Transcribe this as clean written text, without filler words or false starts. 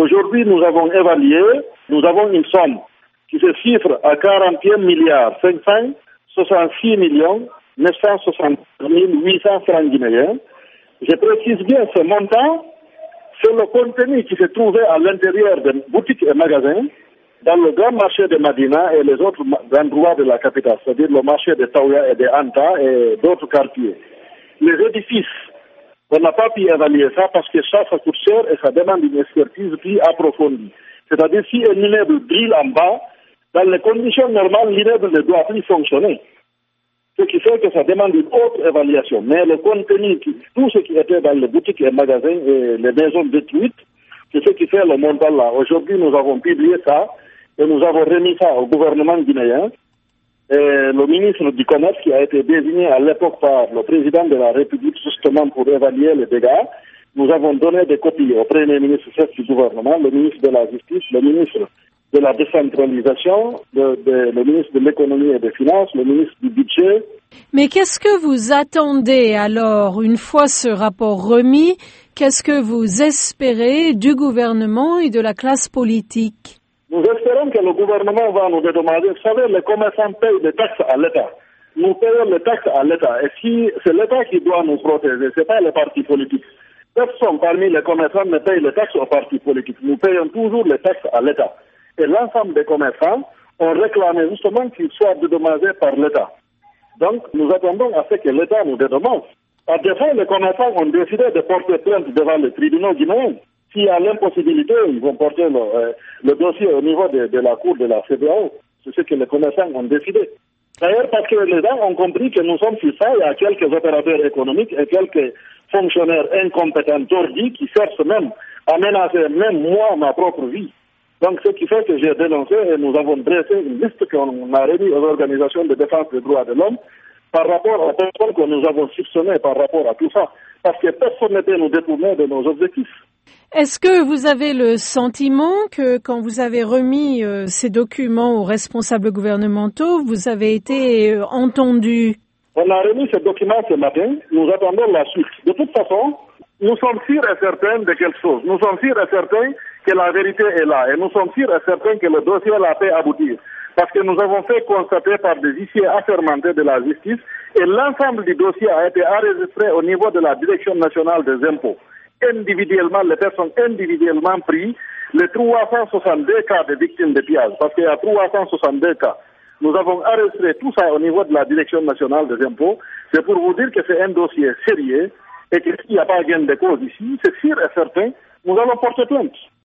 Aujourd'hui, nous avons évalué, nous avons une somme qui se chiffre à 41 milliards 566 millions 960 800 francs guinéens. Je précise bien ce montant, c'est le contenu qui se trouvait à l'intérieur des boutiques et magasins dans le grand marché de Madina et les autres endroits de la capitale, c'est-à-dire le marché de Taouya et de Anta et d'autres quartiers. Les édifices, on n'a pas pu évaluer ça parce que ça coûte cher et ça demande une expertise plus approfondie. C'est-à-dire si un immeuble brille en bas, dans les conditions normales, l'immeuble ne doit plus fonctionner. Ce qui fait que ça demande une autre évaluation. Mais le contenu, tout ce qui était dans les boutiques et magasins et les maisons détruites, c'est ce qui fait le montant là. Aujourd'hui, nous avons publié ça et nous avons remis ça au gouvernement guinéen. Et le ministre du Commerce, qui a été désigné à l'époque par le président de la République justement pour évaluer les dégâts, nous avons donné des copies au premier ministre chef du gouvernement, le ministre de la Justice, le ministre de la décentralisation, le ministre de l'économie et des finances, le ministre du budget. Mais qu'est-ce que vous attendez alors, une fois ce rapport remis, qu'est-ce que vous espérez du gouvernement et de la classe politique? Nous espérons que le gouvernement va nous dédommager. Vous savez, les commerçants payent des taxes à l'État. Nous payons les taxes à l'État. Et si c'est l'État qui doit nous protéger, ce n'est pas les partis politiques. Personne parmi les commerçants ne paye les taxes aux partis politiques. Nous payons toujours les taxes à l'État. Et l'ensemble des commerçants ont réclamé justement qu'ils soient dédommagés par l'État. Donc, nous attendons à ce que l'État nous dédommage. Par défaut, les commerçants ont décidé de porter plainte devant les tribunaux guinéens. S'il y a l'impossibilité, ils vont porter le dossier au niveau de la cour de la CEDEAO. C'est ce que les commerçants ont décidé. D'ailleurs, parce que les gens ont compris que nous sommes sur ça, il y a quelques opérateurs économiques et quelques fonctionnaires incompétents, tordus, qui cherchent même à menacer même moi, ma propre vie. Donc, ce qui fait que j'ai dénoncé et nous avons dressé une liste qu'on a remise aux organisations de défense des droits de l'homme par rapport aux personnes que nous avons soupçonnées par rapport à tout ça. Parce que personne ne peut nous détourner de nos objectifs. Est-ce que vous avez le sentiment que quand vous avez remis ces documents aux responsables gouvernementaux, vous avez été entendu? On a remis ces documents ce matin, nous attendons la suite. De toute façon, nous sommes sûrs et certains de quelque chose. Nous sommes sûrs et certains que la vérité est là. Et nous sommes sûrs et certains que le dossier là peut aboutir. Parce que nous avons fait constater par des huissiers assermentés de la justice et l'ensemble du dossier a été enregistré au niveau de la Direction nationale des impôts. Individuellement, les personnes individuellement prises, les 362 cas de victimes de pillage. Parce qu'il y a 362 cas. Nous avons enregistré tout ça au niveau de la Direction nationale des impôts. C'est pour vous dire que c'est un dossier sérieux et que s'il n'y a pas gain de cause ici, c'est sûr et certain, nous allons porter plainte.